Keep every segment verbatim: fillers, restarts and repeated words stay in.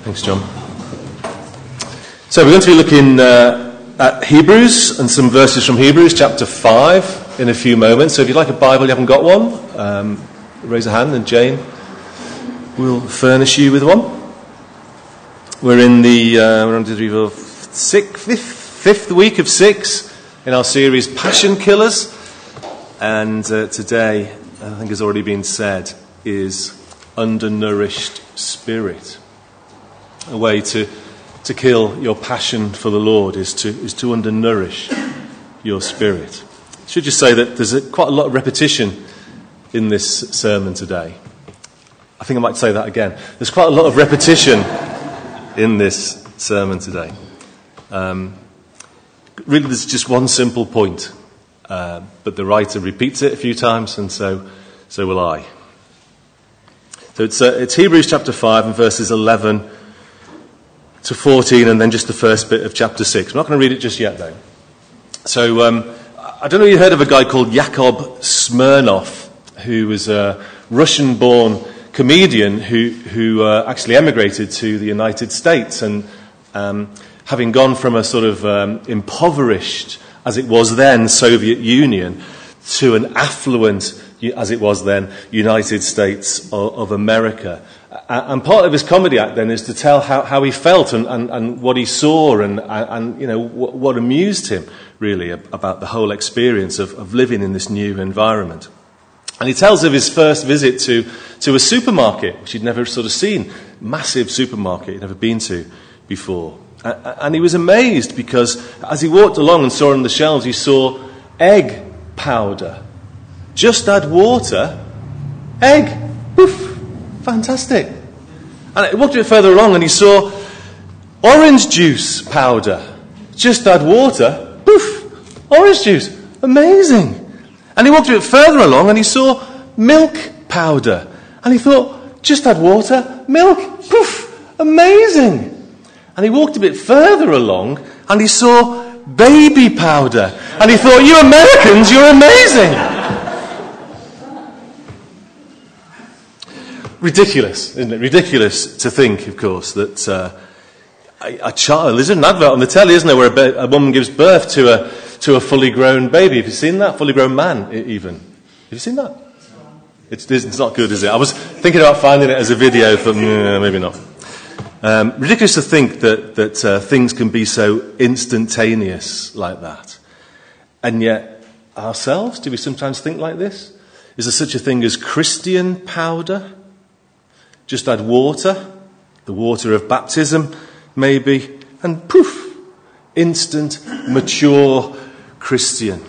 Thanks, John. So we're going to be looking uh, at Hebrews and some verses from Hebrews chapter five in a few moments. So if you'd like a Bible, you haven't got one, um, raise a hand and Jane will furnish you with one. We're in the uh, we're on to the sixth, fifth, fifth week of six in our series Passion Killers, and uh, today, I think has already been said, is undernourished spirit. A way to to kill your passion for the Lord is to is to undernourish your spirit. I should just say that there's a, quite a lot of repetition in this sermon today. I think I might say that again. There's quite a lot of repetition in this sermon today. Um, really, there's just one simple point, uh, but the writer repeats it a few times, and so so will I. So it's uh, it's Hebrews chapter five and verses eleven to fourteen, and then just the first bit of chapter six. I'm not going to read it just yet, though. So um, I don't know if you heard of a guy called Yakov Smirnoff, who was a Russian-born comedian who who uh, actually emigrated to the United States, and um, having gone from a sort of um, impoverished, as it was then, Soviet Union to an affluent, as it was then, United States of, of America. And part of his comedy act then is to tell how, how he felt and, and, and what he saw and, and you know, what, what amused him, really, about the whole experience of, of living in this new environment. And he tells of his first visit to, to a supermarket, which he'd never sort of seen, massive supermarket he'd never been to before. And he was amazed because as he walked along and saw on the shelves, he saw egg powder. Just add water, egg, poof. Fantastic. And he walked a bit further along and he saw orange juice powder. Just add water, poof, orange juice. Amazing. And he walked a bit further along and he saw milk powder. And he thought, just add water, milk, poof, amazing. And he walked a bit further along and he saw baby powder. And he thought, you Americans, you're amazing. Ridiculous, isn't it? Ridiculous to think, of course, that uh, a, a child, there's an advert on the telly, isn't there, where a, ba- a woman gives birth to a to a fully grown baby. Have you seen that? Fully grown man, even. Have you seen that? It's, it's not good, is it? I was thinking about finding it as a video, but mm, maybe not. Um, ridiculous to think that, that uh, things can be so instantaneous like that. And yet, ourselves, do we sometimes think like this? Is there such a thing as Christian powder? Just add water, the water of baptism, maybe, and poof, instant, mature Christian.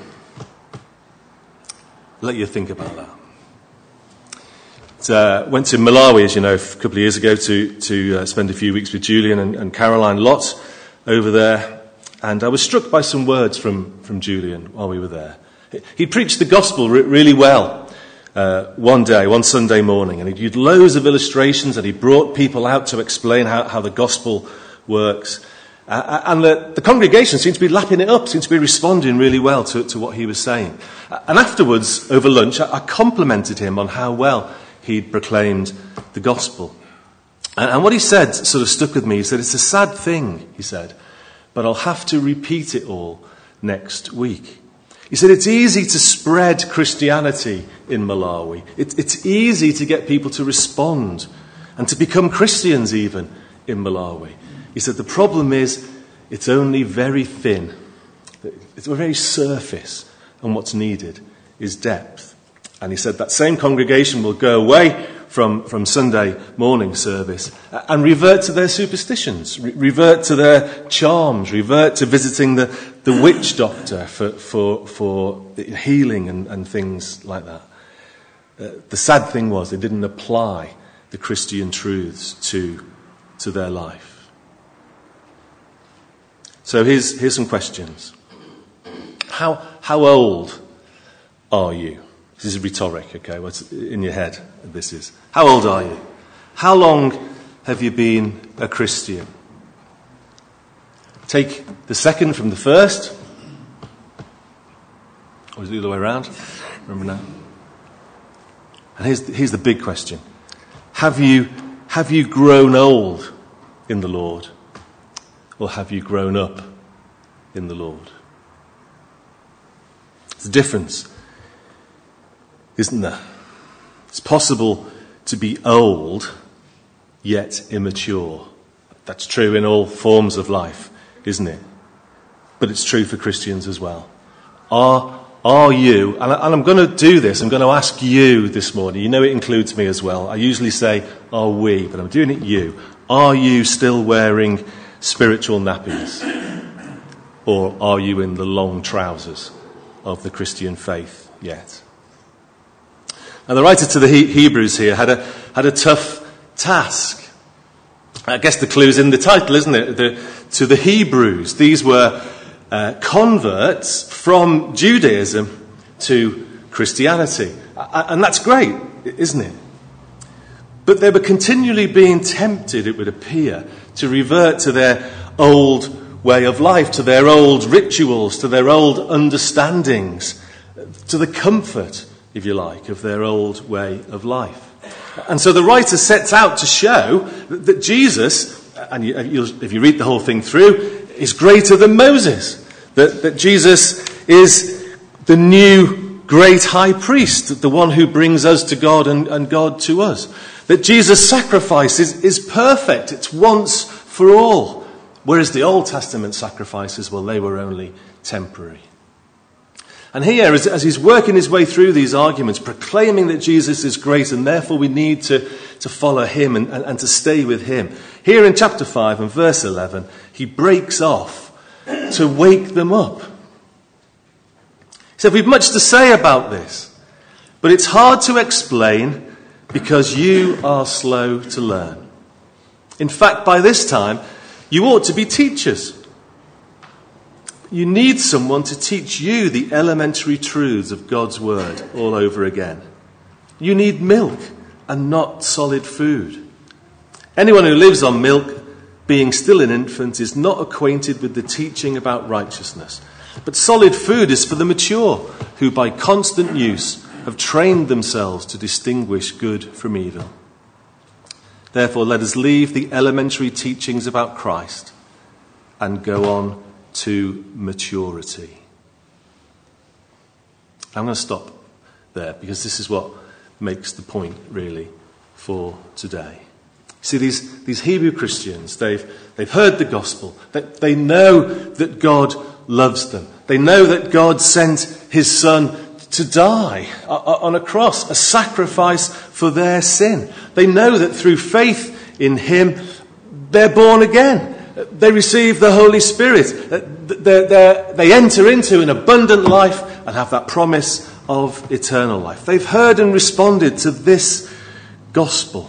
Let you think about that. Uh, went to Malawi, as you know, a couple of years ago to, to uh, spend a few weeks with Julian and, and Caroline Lott over there. And I was struck by some words from, from Julian while we were there. He preached the gospel re- really well. Uh, one day, one Sunday morning, and he used loads of illustrations, and he brought people out to explain how, how the gospel works. Uh, and the, the congregation seemed to be lapping it up, seemed to be responding really well to, to what he was saying. Uh, and afterwards, over lunch, I, I complimented him on how well he'd proclaimed the gospel. And, and what he said sort of stuck with me. He said, it's a sad thing, he said, but I'll have to repeat it all next week. He said, it's easy to spread Christianity in Malawi. It, it's easy to get people to respond and to become Christians even in Malawi. He said, the problem is it's only very thin. It's a very surface, and what's needed is depth. And he said that same congregation will go away from, from Sunday morning service and revert to their superstitions, re- revert to their charms, revert to visiting the, the witch doctor for, for, for healing and, and things like that. Uh, the sad thing was they didn't apply the Christian truths to, to their life. So here's, here's some questions. How, how old are you? This is rhetoric, okay? What's in your head? This is. How old are you? How long have you been a Christian? Take the second from the first. Or is it the other way around? Remember now? And here's, here's the big question. Have you, have you grown old in the Lord? Or have you grown up in the Lord? There's a difference, isn't there? It's possible to be old, yet immature. That's true in all forms of life, isn't it? But it's true for Christians as well. Are, are you, and, I, and I'm going to do this, I'm going to ask you this morning. You know it includes me as well. I usually say, are we, but I'm doing it you. Are you still wearing spiritual nappies? Or are you in the long trousers of the Christian faith yet? Now, the writer to the he- Hebrews here had a had a tough task. I guess the clue's in the title, isn't it? The, to the Hebrews. These were uh, converts from Judaism to Christianity. And that's great, isn't it? But they were continually being tempted, it would appear, to revert to their old way of life, to their old rituals, to their old understandings, to the comfort, if you like, of their old way of life. And so the writer sets out to show that Jesus, and you, if you read the whole thing through, is greater than Moses. That, that Jesus is the new great high priest, the one who brings us to God and, and God to us. That Jesus' sacrifice is, is perfect. It's once for all. Whereas the Old Testament sacrifices, well, they were only temporary. And here, as, as he's working his way through these arguments, proclaiming that Jesus is great and therefore we need to, to follow him and, and, and to stay with him. Here in chapter five and verse eleven, he breaks off to wake them up. He said, we've much to say about this, but it's hard to explain because you are slow to learn. In fact, by this time, you ought to be teachers. You need someone to teach you the elementary truths of God's word all over again. You need milk and not solid food. Anyone who lives on milk, being still an infant, is not acquainted with the teaching about righteousness. But solid food is for the mature, who by constant use have trained themselves to distinguish good from evil. Therefore, let us leave the elementary teachings about Christ and go on to maturity. I'm going to stop there because this is what makes the point really for today. See, these, these Hebrew Christians, they've, they've heard the gospel. They, they know that God loves them. They know that God sent his son to die on a cross, a sacrifice for their sin. They know that through faith in him, they're born again. They receive the Holy Spirit. They're, they're, they enter into an abundant life and have that promise of eternal life. They've heard and responded to this gospel.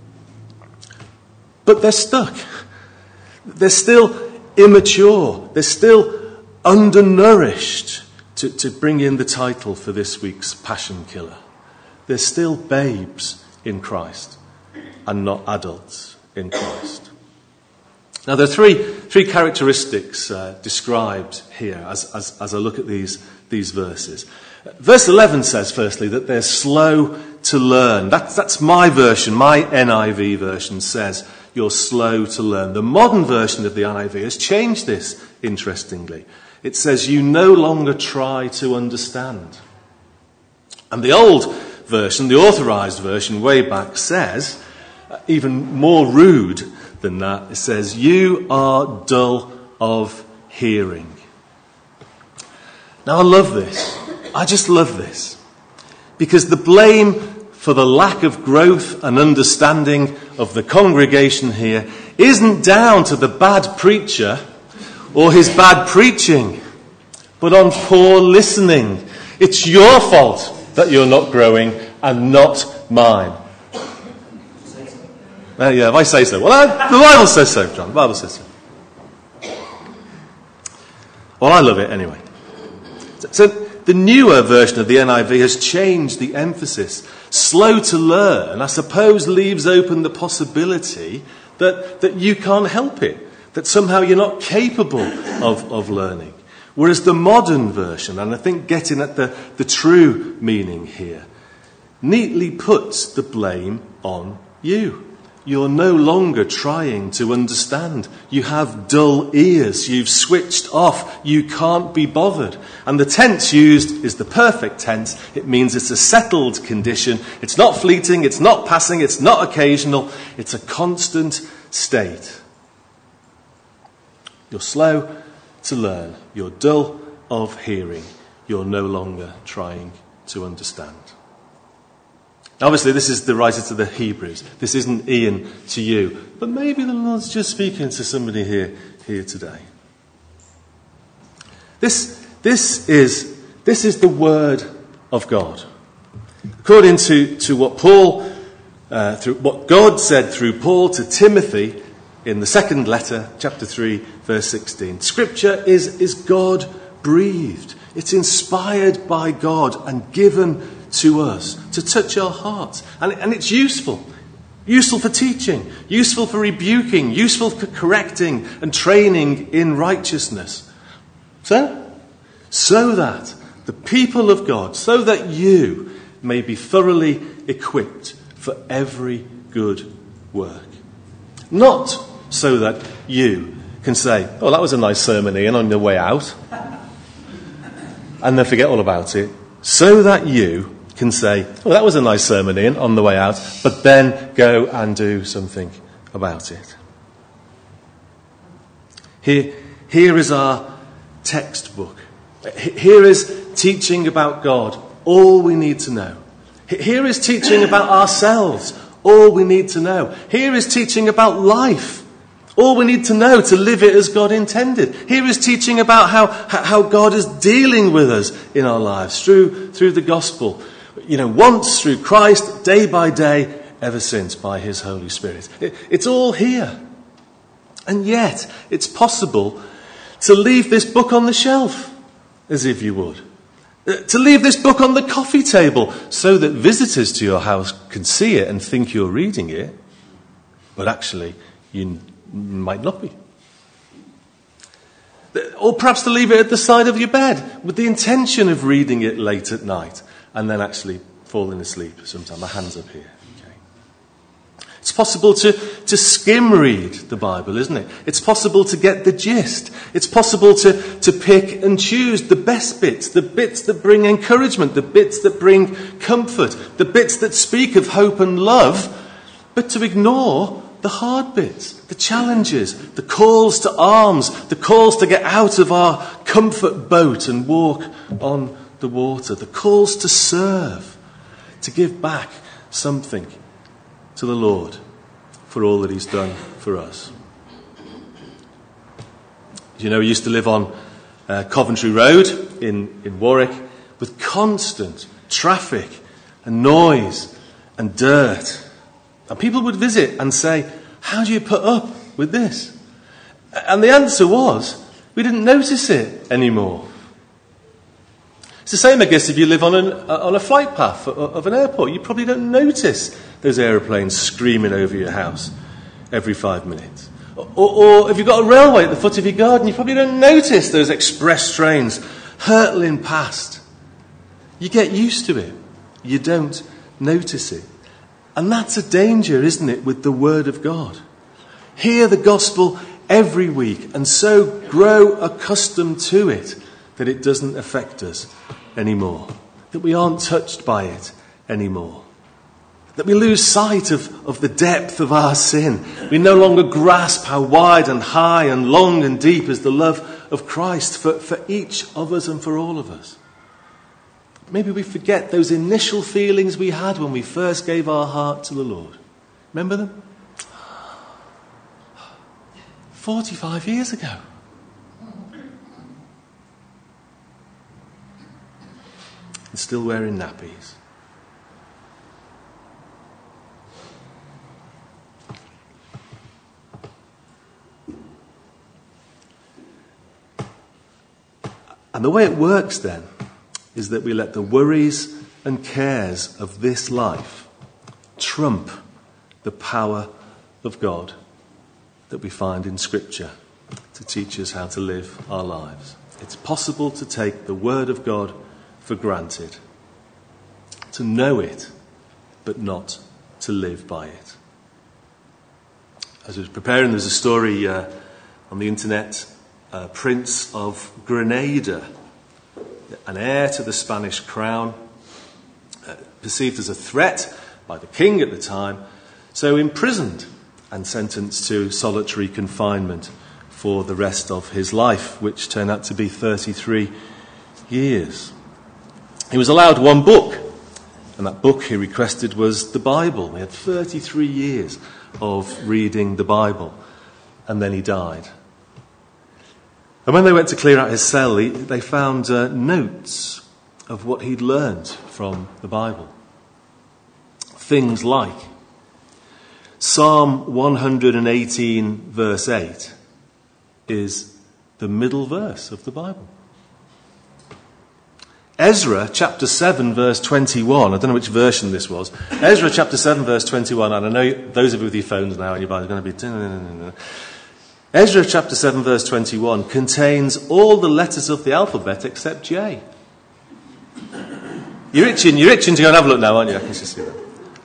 But they're stuck. They're still immature. They're still undernourished, to, to bring in the title for this week's Passion Killer. They're still babes in Christ and not adults in Christ. Now, there are three, three characteristics uh, described here as, as, as I look at these, these verses. Verse eleven says, firstly, that they're slow to learn. That's, that's my version. My N I V version says you're slow to learn. The modern version of the N I V has changed this, interestingly. It says you no longer try to understand. And the old version, the authorized version way back, says, uh, even more rude than that, it says, you are dull of hearing. Now, I love this. I just love this. Because the blame for the lack of growth and understanding of the congregation here isn't down to the bad preacher or his bad preaching, but on poor listening. It's your fault that you're not growing and not mine. Uh, yeah, if I say so. Well, I, the Bible says so, John. The Bible says so. Well, I love it anyway. So, so the newer version of the N I V has changed the emphasis. Slow to learn, I suppose, leaves open the possibility that, that you can't help it, that somehow you're not capable of, of learning. Whereas the modern version, and I think getting at the, the true meaning here, neatly puts the blame on you. you're no longer trying to understand. You have dull ears. You've switched off. You can't be bothered. And the tense used is the perfect tense. It means it's a settled condition. It's not fleeting. It's not passing. It's not occasional. It's a constant state. You're slow to learn. You're dull of hearing. You're no longer trying to understand. Obviously, this is the writer to the Hebrews. This isn't Ian to you. But maybe the Lord's just speaking to somebody here, here today. This, this, is, this is the word of God. According to, to what Paul, uh, through what God said through Paul to Timothy in the second letter, chapter three, verse sixteen. Scripture is, is God-breathed. It's inspired by God and given to us to touch our hearts. And, and it's useful. Useful for teaching, useful for rebuking, useful for correcting and training in righteousness. So, so that the people of God, so that you may be thoroughly equipped for every good work. Not so that you can say, oh, that was a nice sermon, Ian, on your way out, and then forget all about it. So that you can say, oh, that was a nice sermon, Ian, on the way out, but then go and do something about it. Here, here is our textbook. Here is teaching about God, all we need to know. Here is teaching about ourselves, all we need to know. Here is teaching about life, all we need to know to live it as God intended. Here is teaching about how, how God is dealing with us in our lives through, through the gospel. You know, once through Christ, day by day, ever since by his Holy Spirit. It, it's all here. And yet, it's possible to leave this book on the shelf, as if you would. Uh, to leave this book on the coffee table, so that visitors to your house can see it and think you're reading it. But actually, you n- might not be. Or perhaps to leave it at the side of your bed, with the intention of reading it late at night. And then actually falling asleep sometime. My hand's up here. Okay. It's possible to, to skim read the Bible, isn't it? It's possible to get the gist. It's possible to, to pick and choose the best bits, the bits that bring encouragement, the bits that bring comfort, the bits that speak of hope and love, but to ignore the hard bits, the challenges, the calls to arms, the calls to get out of our comfort boat and walk on the water, the calls to serve, to give back something to the Lord for all that he's done for us. You know, we used to live on uh, Coventry Road in, in Warwick with constant traffic and noise and dirt. And people would visit and say, how do you put up with this? And the answer was, we didn't notice it anymore. It's the same, I guess, if you live on, an, on a flight path of an airport. You probably don't notice those aeroplanes screaming over your house every five minutes. Or, or if you've got a railway at the foot of your garden, you probably don't notice those express trains hurtling past. You get used to it. You don't notice it. And that's a danger, isn't it, with the Word of God. Hear the gospel every week and so grow accustomed to it that it doesn't affect us anymore, that we aren't touched by it anymore, that we lose sight of, of the depth of our sin. We no longer grasp how wide and high and long and deep is the love of Christ for, for each of us and for all of us. Maybe we forget those initial feelings we had when we first gave our heart to the Lord. Remember them? forty-five years ago. And still wearing nappies. And the way it works then is that we let the worries and cares of this life trump the power of God that we find in Scripture to teach us how to live our lives. It's possible to take the Word of God for granted, to know it, but not to live by it. As I was preparing, there's a story uh, on the internet, uh, Prince of Granada, an heir to the Spanish crown, uh, perceived as a threat by the king at the time, so imprisoned and sentenced to solitary confinement for the rest of his life, which turned out to be thirty-three years. He was allowed one book, and that book he requested was the Bible. He had thirty-three years of reading the Bible, and then he died. And when they went to clear out his cell, he, they found uh, notes of what he'd learned from the Bible. Things like Psalm one hundred eighteen verse eight is the middle verse of the Bible. Ezra chapter seven verse twenty-one, I don't know which version this was. Ezra chapter seven verse twenty-one, and I know those of you with your phones now and your Bibles are going to be... Ezra chapter seven verse twenty-one contains all the letters of the alphabet except J. You're itching, you're itching to go and have a look now, aren't you? I can just see that.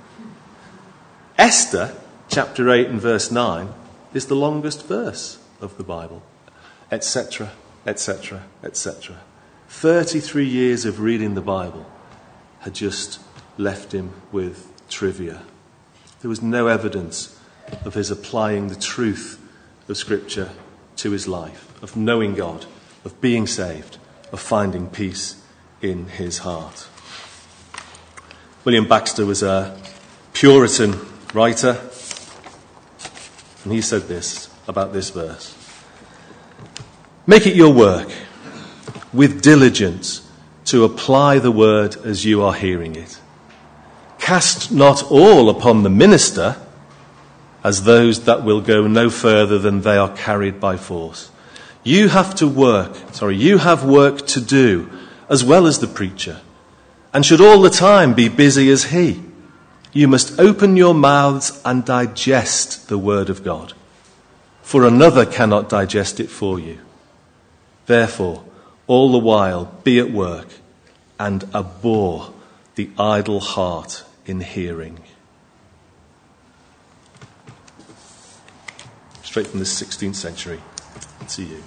Esther chapter eight and verse nine is the longest verse of the Bible, et cetera, et cetera, et cetera. thirty-three years of reading the Bible had just left him with trivia. There was no evidence of his applying the truth of Scripture to his life, of knowing God, of being saved, of finding peace in his heart. William Baxter was a Puritan writer, and he said this about this verse: "Make it your work with diligence to apply the word as you are hearing it. Cast not all upon the minister as those that will go no further than they are carried by force. You have to work, sorry, you have work to do as well as the preacher, and should all the time be busy as he. You must open your mouths and digest the word of God, for another cannot digest it for you. Therefore, all the while be at work and abhor the idle heart in hearing." Straight from the sixteenth century to you.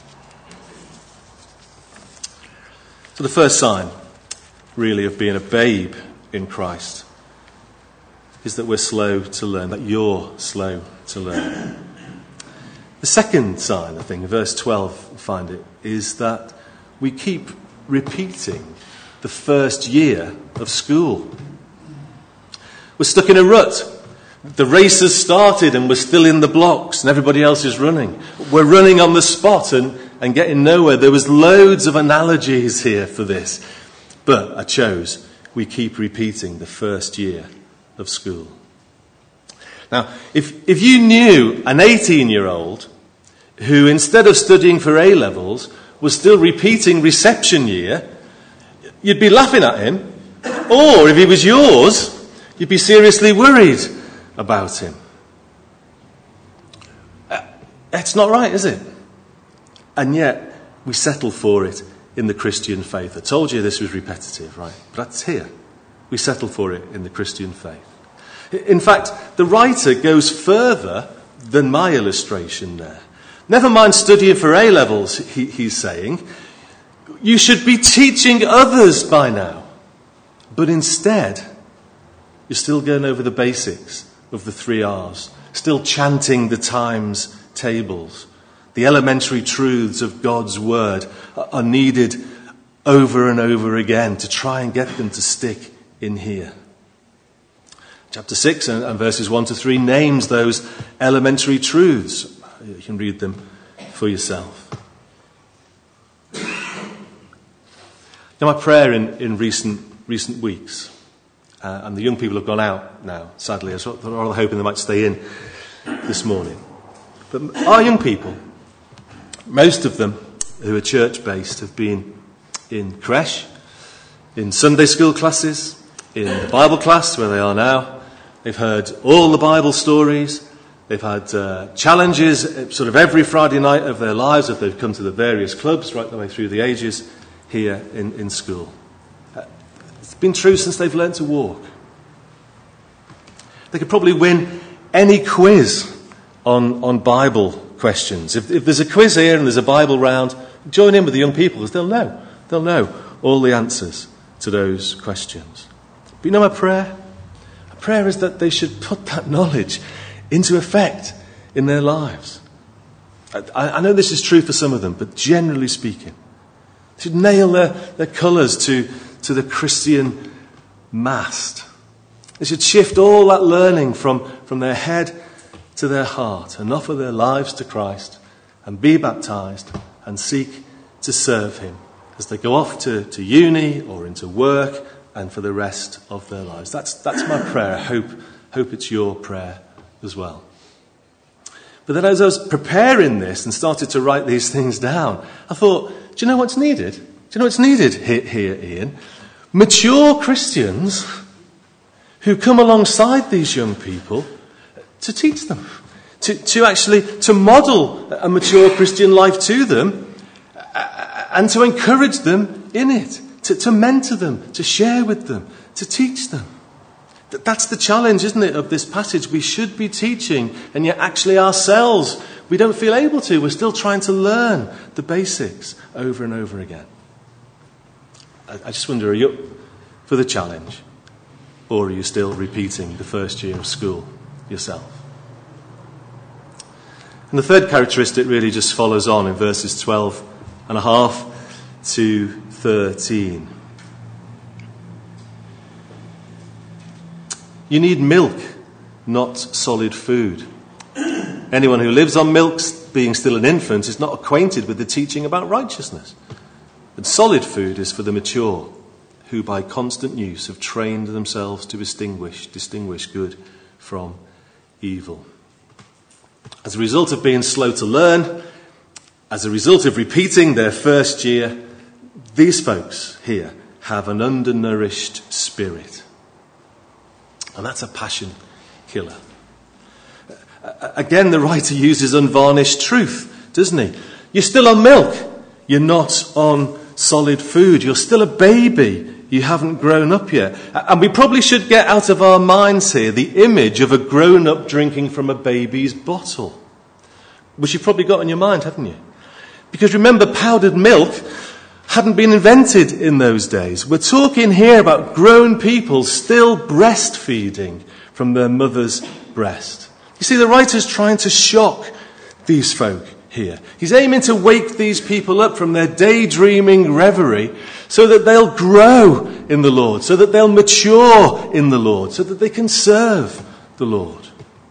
So the first sign, really, of being a babe in Christ is that we're slow to learn, that you're slow to learn. The second sign, I think, in verse twelve, we find it, is that we keep repeating the first year of school. We're stuck in a rut. The race has started and we're still in the blocks and everybody else is running. We're running on the spot and, and getting nowhere. There was loads of analogies here for this. But I chose, we keep repeating the first year of school. Now, if, if you knew an eighteen-year-old who, instead of studying for A-levels, was still repeating reception year, you'd be laughing at him. Or if he was yours, you'd be seriously worried about him. Uh, it's not right, is it? And yet, we settle for it in the Christian faith. I told you this was repetitive, right? But that's here. We settle for it in the Christian faith. In fact, the writer goes further than my illustration there. Never mind studying for A-levels, he, he's saying. You should be teaching others by now. But instead, you're still going over the basics of the three R's, still chanting the times tables. The elementary truths of God's word are needed over and over again to try and get them to stick in here. Chapter six and, and verses one to three names those elementary truths. You can read them for yourself. Now, my prayer in, in recent recent weeks, uh, and the young people have gone out now, sadly. I was rather hoping they might stay in this morning. But our young people, most of them who are church-based, have been in creche, in Sunday school classes, in the Bible class where they are now. They've heard all the Bible stories. They've had uh, challenges sort of every Friday night of their lives if they've come to the various clubs right the way through the ages here in, in school. Uh, it's been true since they've learned to walk. They could probably win any quiz on, on Bible questions. If, if there's a quiz here and there's a Bible round, join in with the young people because they'll know. They'll know all the answers to those questions. But you know my prayer? My prayer is that they should put that knowledge into effect in their lives. I, I know this is true for some of them, but generally speaking, they should nail their, their colours to, to the Christian mast. They should shift all that learning from, from their head to their heart and offer their lives to Christ and be baptised and seek to serve him as they go off to, to uni or into work and for the rest of their lives. That's, that's my prayer. I hope, hope it's your prayer as well. But then as I was preparing this and started to write these things down, I thought, do you know what's needed? Do you know what's needed here, here Ian? Mature Christians who come alongside these young people to teach them, to, to actually to model a mature Christian life to them and to encourage them in it, to, to mentor them, to share with them, to teach them. That's the challenge, isn't it, of this passage? We should be teaching, and yet actually ourselves, we don't feel able to. We're still trying to learn the basics over and over again. I, I just wonder, are you up for the challenge? Or are you still repeating the first year of school yourself? And the third characteristic really just follows on in verses twelve and a half to thirteen. You need milk, not solid food. Anyone who lives on milk, being still an infant, is not acquainted with the teaching about righteousness. But solid food is for the mature, who by constant use have trained themselves to distinguish, distinguish good from evil. As a result of being slow to learn, as a result of repeating their first year, these folks here have an undernourished spirit. And that's a passion killer. Again, the writer uses unvarnished truth, doesn't he? You're still on milk. You're not on solid food. You're still a baby. You haven't grown up yet. And we probably should get out of our minds here the image of a grown-up drinking from a baby's bottle, which you've probably got in your mind, haven't you? Because remember, powdered milk hadn't been invented in those days. We're talking here about grown people still breastfeeding from their mother's breast. You see, the writer's trying to shock these folk here. He's aiming to wake these people up from their daydreaming reverie so that they'll grow in the Lord, so that they'll mature in the Lord, so that they can serve the Lord.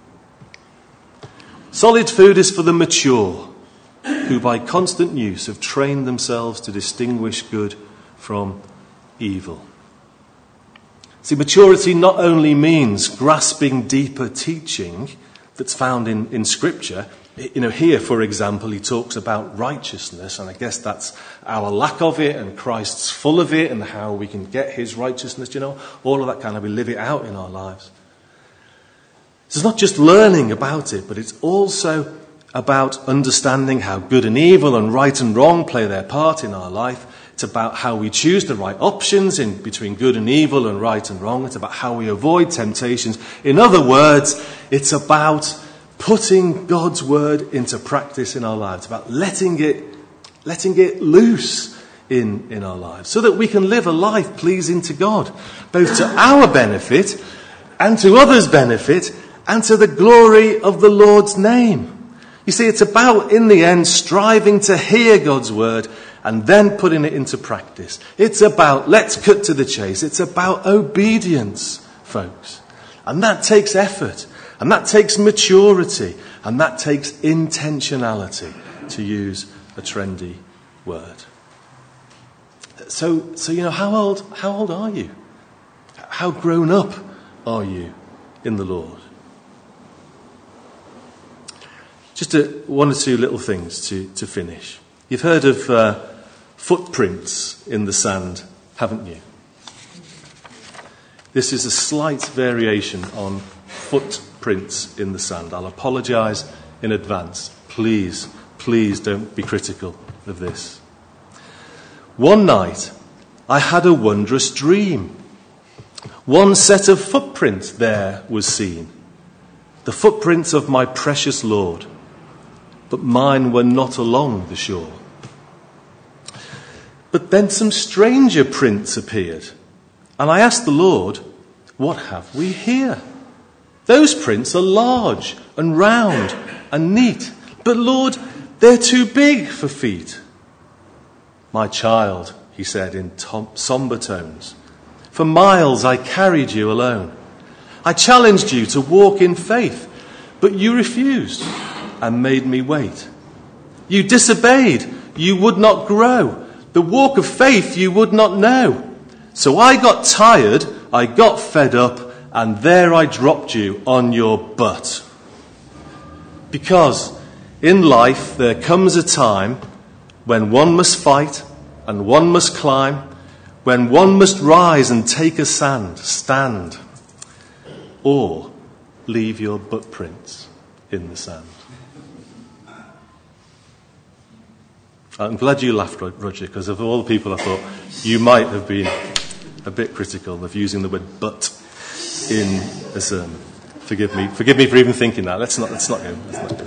Solid food is for the mature, who by constant use have trained themselves to distinguish good from evil. See, maturity not only means grasping deeper teaching that's found in, in Scripture. You know, here, for example, he talks about righteousness, and I guess that's our lack of it, and Christ's full of it, and how we can get his righteousness, you know, all of that kind of, we live it out in our lives. It's not just learning about it, but it's also about understanding how good and evil and right and wrong play their part in our life. It's about how we choose the right options in between good and evil and right and wrong. It's about how we avoid temptations. In other words, it's about putting God's word into practice in our lives, about letting it, letting it loose in, in our lives, so that we can live a life pleasing to God, both to our benefit and to others' benefit and to the glory of the Lord's name. You see, it's about, in the end, striving to hear God's word and then putting it into practice. It's about, let's cut to the chase, it's about obedience, folks. And that takes effort, and that takes maturity, and that takes intentionality, to use a trendy word. So, so you know, how old, how old are you? How grown up are you in the Lord? Just a, one or two little things to, to finish. You've heard of uh, footprints in the sand, haven't you? This is a slight variation on footprints in the sand. I'll apologise in advance. Please, please don't be critical of this. One night, I had a wondrous dream. One set of footprints there was seen. the footprints of my precious Lord, but mine were not along the shore. But then some stranger prints appeared, and I asked the Lord, what have we here? Those prints are large and round and neat, but Lord, they're too big for feet. My child, he said in tom- somber tones, for miles I carried you alone. I challenged you to walk in faith, but you refused and made me wait. You disobeyed, you would not grow. The walk of faith you would not know. So I got tired, I got fed up, and there I dropped you on your butt. Because in life there comes a time when one must fight and one must climb, when one must rise and take a stand, stand, or leave your footprints in the sand. I'm glad you laughed, Roger, because of all the people I thought you might have been a bit critical of using the word "but" in a sermon. Forgive me, forgive me for even thinking that. Let's not, let's not go. Let's not go.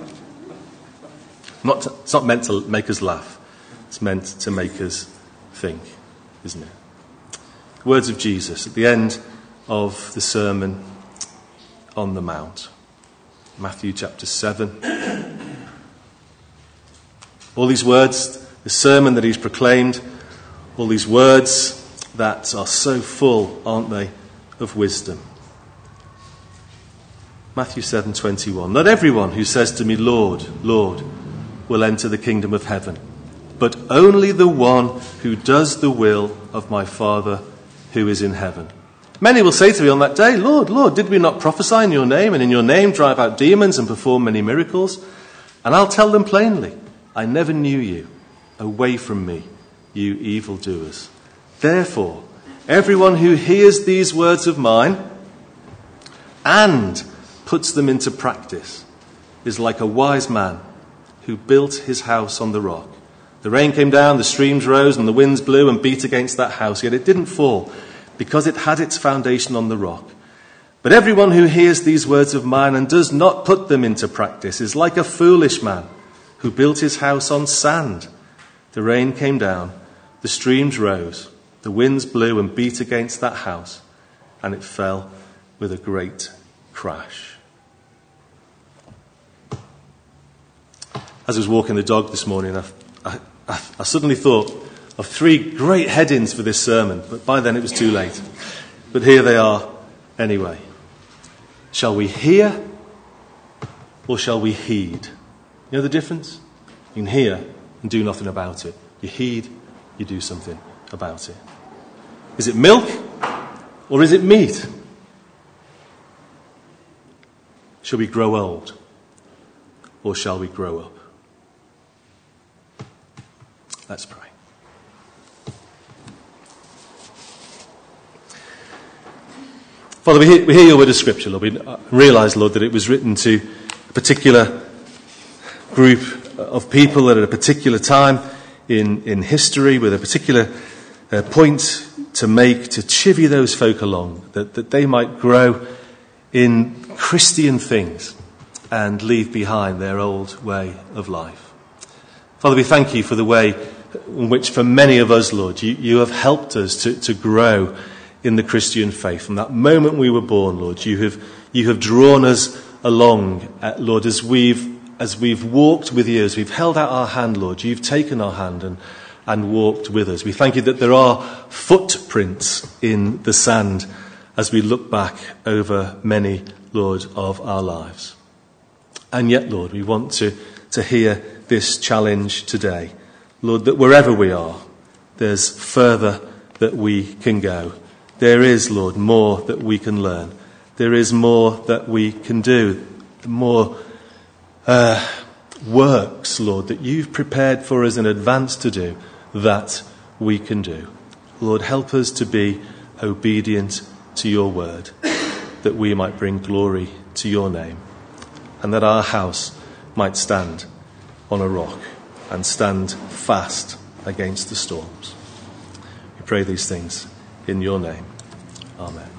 Not to, it's not meant to make us laugh. It's meant to make us think, isn't it? Words of Jesus at the end of the Sermon on the Mount, Matthew chapter seven. All these words, the sermon that he's proclaimed, all these words that are so full, aren't they, of wisdom. Matthew seven twenty-one. Not everyone who says to me, Lord, Lord, will enter the kingdom of heaven, but only the one who does the will of my Father who is in heaven. Many will say to me on that day, Lord, Lord, did we not prophesy in your name, and in your name drive out demons and perform many miracles? And I'll tell them plainly, I never knew you. Away from me, you evildoers. Therefore, everyone who hears these words of mine and puts them into practice is like a wise man who built his house on the rock. The rain came down, the streams rose, and the winds blew and beat against that house, yet it didn't fall, because it had its foundation on the rock. But everyone who hears these words of mine and does not put them into practice is like a foolish man who built his house on sand. The rain came down, the streams rose, the winds blew and beat against that house, and it fell with a great crash. As I was walking the dog this morning, I, I, I suddenly thought of three great headings for this sermon, but by then it was too late. But here they are anyway. Shall we hear or shall we heed? You know the difference? You can hear and do nothing about it. You heed, you do something about it. Is it milk or is it meat? Shall we grow old or shall we grow up? Let's pray. Father, we hear, we hear your word of Scripture, Lord. We realise, Lord, that it was written to a particular group of people at a particular time in, in history with a particular uh, point to make, to chivvy those folk along, that, that they might grow in Christian things and leave behind their old way of life. Father, we thank you for the way in which for many of us, Lord, you, you have helped us to, to grow in the Christian faith. From that moment we were born, Lord, you have you have drawn us along, uh, Lord, as we've as we've walked with you, as we've held out our hand, Lord, you've taken our hand and, and walked with us. We thank you that there are footprints in the sand as we look back over many, Lord, of our lives. And yet, Lord, we want to, to hear this challenge today. Lord, that wherever we are, there's further that we can go. There is, Lord, more that we can learn. There is more that we can do. More uh, works, Lord, that you've prepared for us in advance to do, that we can do. Lord, help us to be obedient to your word, that we might bring glory to your name, and that our house might stand on a rock and stand fast against the storms. We pray these things in your name. Amen.